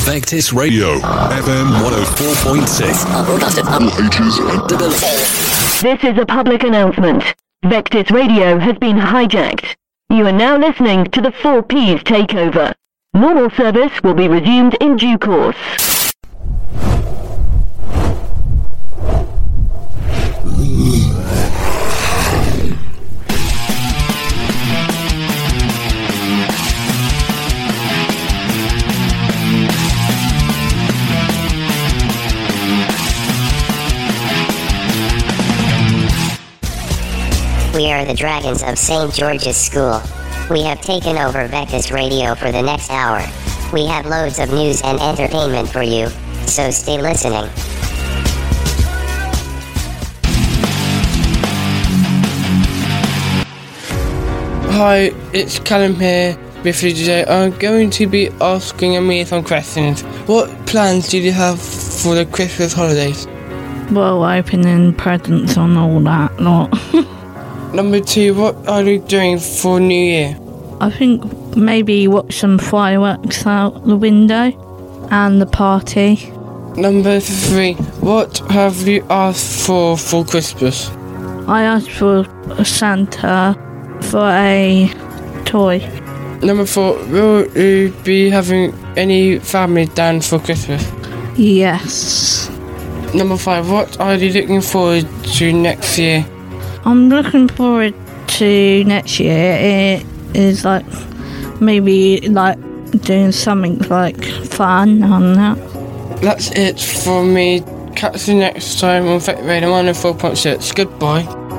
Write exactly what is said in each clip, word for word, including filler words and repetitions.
Vectis Radio, F M one oh four point six. Broadcasted all ages and abilities. This is a public announcement. Vectis Radio has been hijacked. You are now listening to the four P's Takeover. Normal service will be resumed in due course. We are the Dragons of Saint George's School. We have taken over Vectis Radio for the next hour. We have loads of news and entertainment for you, so stay listening. Hi, it's Callum here with you today. I'm going to be asking Amir some questions. What plans do you have for the Christmas holidays? Well, opening presents and all that lot. Number two, what are you doing for New Year? I think maybe watch some fireworks out the window and the party. Number three, what have you asked for for Christmas? I asked for a Santa for a toy. Number four, will you be having any family down for Christmas? Yes. Number five, what are you looking forward to next year? I'm looking forward to next year. It is like maybe like doing something like fun on that. That's it for me. Catch you next time on Vectis Radio one oh four point six. Goodbye.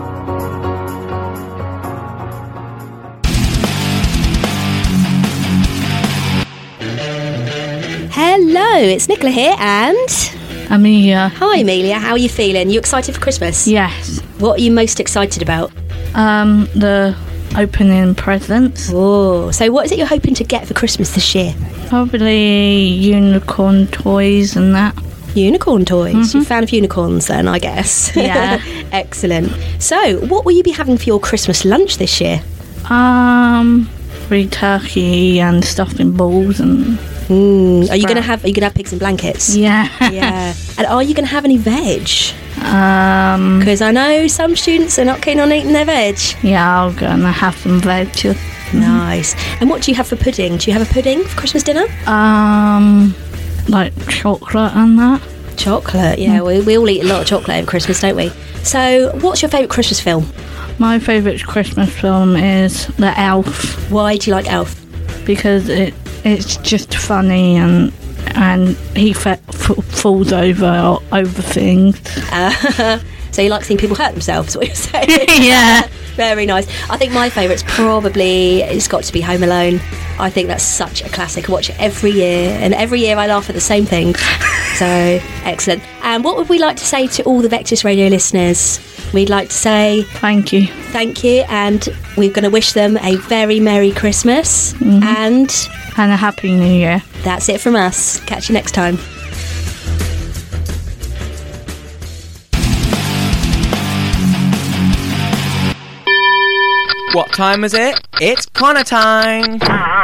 Hello, it's Nicola here and... Amelia. Hi Amelia, how are you feeling? You excited for Christmas? Yes. What are you most excited about? Um, the opening presents. Oh, so what is it you're hoping to get for Christmas this year? Probably unicorn toys and that. Unicorn toys? Mm-hmm. You're a fan of unicorns then, I guess. Yeah. Excellent. So, what will you be having for your Christmas lunch this year? Um, free turkey and stuffing balls and... Mm. Are you going to have? Are you going to have pigs in blankets? Yeah. Yeah. And are you going to have any veg? Um. Because I know some students are not keen on eating their veg. Yeah, I'm going to have some veg. Nice. And what do you have for pudding? Do you have a pudding for Christmas dinner? Um, like chocolate and that. Chocolate. Yeah. Mm. We we all eat a lot of chocolate over Christmas, don't we? So, what's your favourite Christmas film? My favourite Christmas film is The Elf. Why do you like Elf? Because it. It's just funny and and he fa- f- falls over over things. Uh, so you like seeing people hurt themselves, what you're saying? Yeah. Very nice. I think my favourite's probably, it's got to be Home Alone. I think that's such a classic. I watch it every year, and every year I laugh at the same things. So, excellent. And what would we like to say to all the Vectis Radio listeners? We'd like to say... Thank you. Thank you, and we're going to wish them a very Merry Christmas, mm-hmm. and... And a Happy New Year. That's it from us. Catch you next time. What time is it? It's Connor time!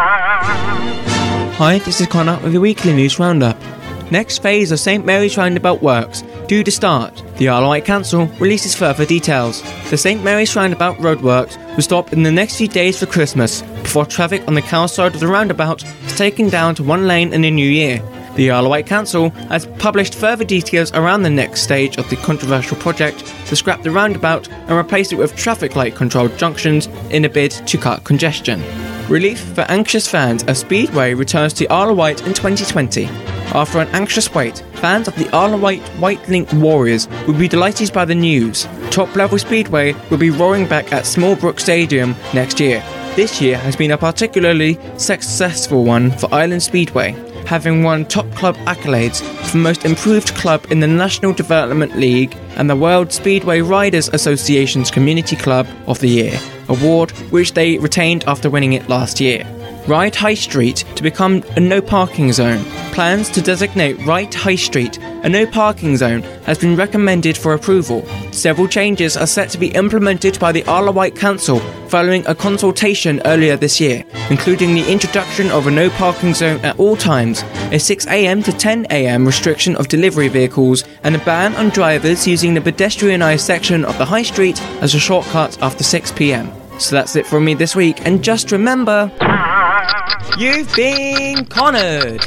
Hi, this is Connor with your weekly news roundup. Next phase of Saint Mary's Roundabout works due to start. The Isle of Wight Council releases further details. The Saint Mary's Roundabout roadworks will stop in the next few days for Christmas, before traffic on the cow side of the roundabout is taken down to one lane in the new year. The Isle of Wight Council has published further details around the next stage of the controversial project to scrap the roundabout and replace it with traffic light controlled junctions in a bid to cut congestion. Relief for anxious fans as Speedway returns to Isle of Wight in twenty twenty. After an anxious wait, fans of the Isle of Wight White Link Warriors will be delighted by the news. Top level Speedway will be roaring back at Smallbrook Stadium next year. This year has been a particularly successful one for Island Speedway, having won top club accolades for Most Improved Club in the National Development League and the World Speedway Riders Association's Community Club of the Year award, which they retained after winning it last year. Ryde High Street to become a no parking zone. Plans to designate Ryde High Street a no parking zone has been recommended for approval. Several changes are set to be implemented by the Isle of Wight Council following a consultation earlier this year, including the introduction of a no parking zone at all times a six a.m. to ten a.m. restriction of delivery vehicles, and a ban on drivers using the pedestrianised section of the High Street as a shortcut after six p.m. So that's it from me this week, and just remember, you've been cornered!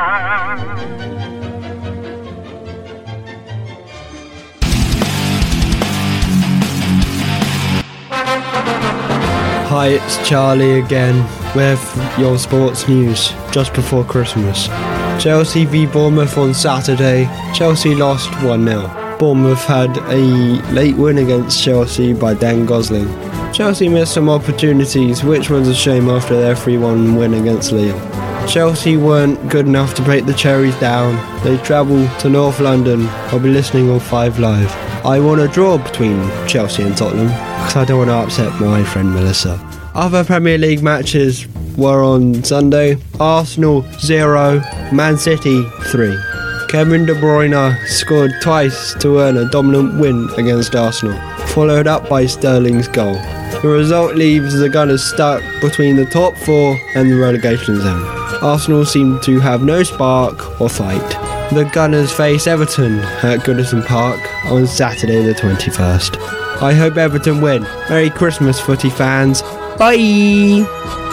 Hi, it's Charlie again with your sports news just before Christmas. Chelsea v Bournemouth on Saturday. Chelsea lost one nil. Bournemouth had a late win against Chelsea by Dan Gosling. Chelsea missed some opportunities, which was a shame after their three one win against Lille. Chelsea weren't good enough to break the Cherries down. They travel to North London. I'll be listening on Five Live. I want a draw between Chelsea and Tottenham because I don't want to upset my friend Melissa. Other Premier League matches were on Sunday. Arsenal zero, Man City three. Kevin De Bruyne scored twice to earn a dominant win against Arsenal, followed up by Sterling's goal. The result leaves the Gunners stuck between the top four and the relegation zone. Arsenal seem to have no spark or fight. The Gunners face Everton at Goodison Park on Saturday the twenty-first. I hope Everton win. Merry Christmas, footy fans. Bye!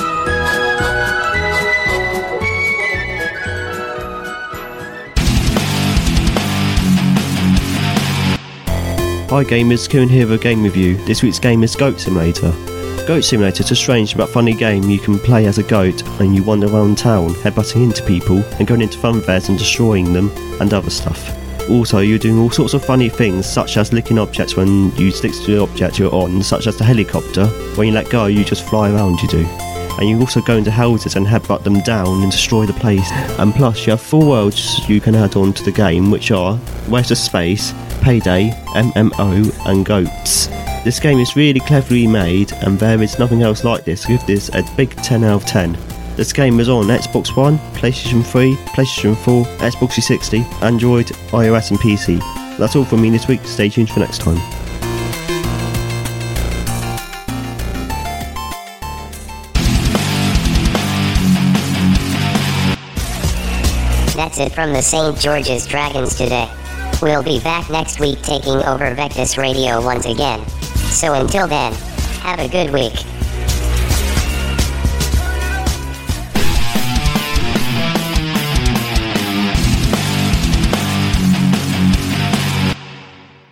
Hi gamers, Kieran here with a game review. This week's game is Goat Simulator. Goat Simulator is a strange but funny game you can play as a goat and you wander around town, headbutting into people and going into fun fairs and destroying them and other stuff. Also, you're doing all sorts of funny things such as licking objects when you stick to the object you're on, such as the helicopter. When you let go, you just fly around, you do. And you also go into houses and headbutt them down and destroy the place. And plus, you have four worlds you can add on to the game, which are Where's the Space, Payday, M M O and Goats. This game is really cleverly made and there is nothing else like this. Give this a big ten out of ten. This game is on Xbox One, PlayStation three, PlayStation four, Xbox three sixty, Android, iOS and P C. That's all from me this week. Stay tuned for next time. That's it from the Saint George's Dragons today. We'll be back next week taking over Vectis Radio once again. So until then, have a good week.